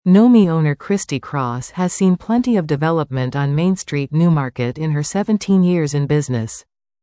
Nomi owner Christy Cross has seen plenty of development on Main Street, Newmarket in her 17 years in business.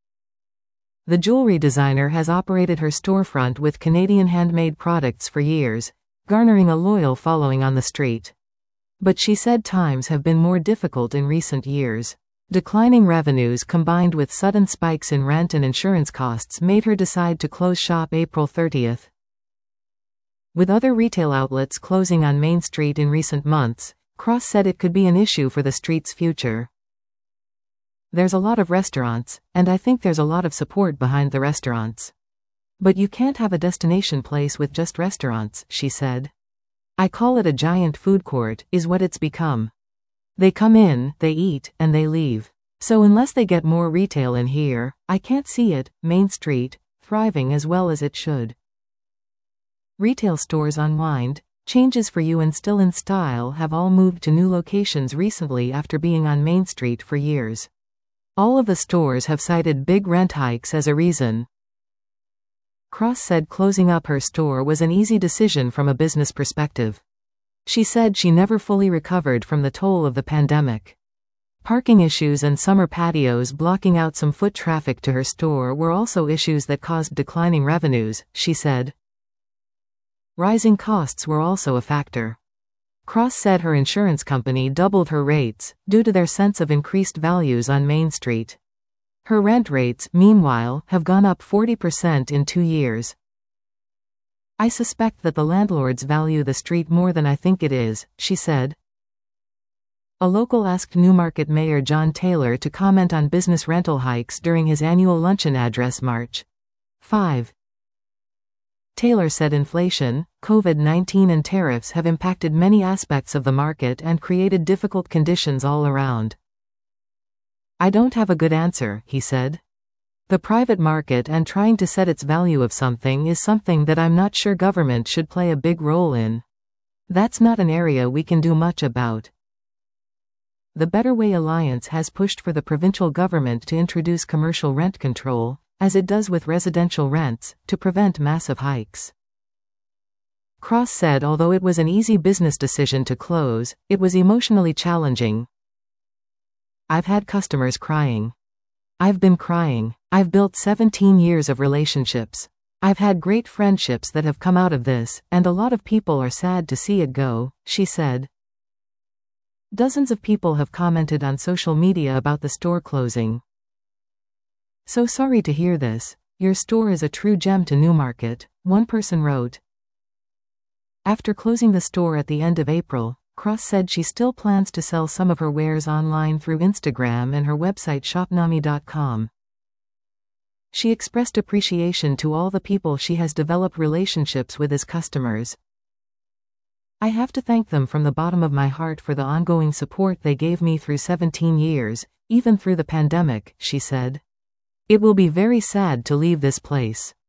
The jewelry designer has operated her storefront with Canadian handmade products for years, garnering a loyal following on the street. But she said times have been more difficult in recent years. Declining revenues combined with sudden spikes in rent and insurance costs made her decide to close shop April 30th. With other retail outlets closing on Main Street in recent months, Cross said it could be an issue for the street's future. There's a lot of restaurants, and I think there's a lot of support behind the restaurants. But you can't have a destination place with just restaurants, she said. I call it a giant food court, is what it's become. They come in, they eat, and they leave. So unless they get more retail in here, I can't see it, Main Street, thriving as well as it should. Retail stores Unwind, Changes for You and Still in Style have all moved to new locations recently after being on Main Street for years. All of the stores have cited big rent hikes as a reason. Cross said closing up her store was an easy decision from a business perspective. She said she never fully recovered from the toll of the pandemic. Parking issues and summer patios blocking out some foot traffic to her store were also issues that caused declining revenues, she said. Rising costs were also a factor. Cross said her insurance company doubled her rates, due to their sense of increased values on Main Street. Her rent rates, meanwhile, have gone up 40% in 2 years. I suspect that the landlords value the street more than I think it is, she said. A local asked Newmarket Mayor John Taylor to comment on business rental hikes during his annual luncheon address March 5. Taylor said inflation, COVID-19 and tariffs have impacted many aspects of the market and created difficult conditions all around. I don't have a good answer, he said. The private market and trying to set its value of something is something that I'm not sure government should play a big role in. That's not an area we can do much about. The Better Way Alliance has pushed for the provincial government to introduce commercial rent control, as it does with residential rents, to prevent massive hikes. Cross said although it was an easy business decision to close, it was emotionally challenging. I've had customers crying. I've been crying. I've built 17 years of relationships. I've had great friendships that have come out of this, and a lot of people are sad to see it go, she said. Dozens of people have commented on social media about the store closing. So sorry to hear this. Your store is a true gem to Newmarket, one person wrote. After closing the store at the end of April, Cross said she still plans to sell some of her wares online through Instagram and her website shopnomi.com. She expressed appreciation to all the people she has developed relationships with as customers. I have to thank them from the bottom of my heart for the ongoing support they gave me through 17 years, even through the pandemic, she said. It will be very sad to leave this place.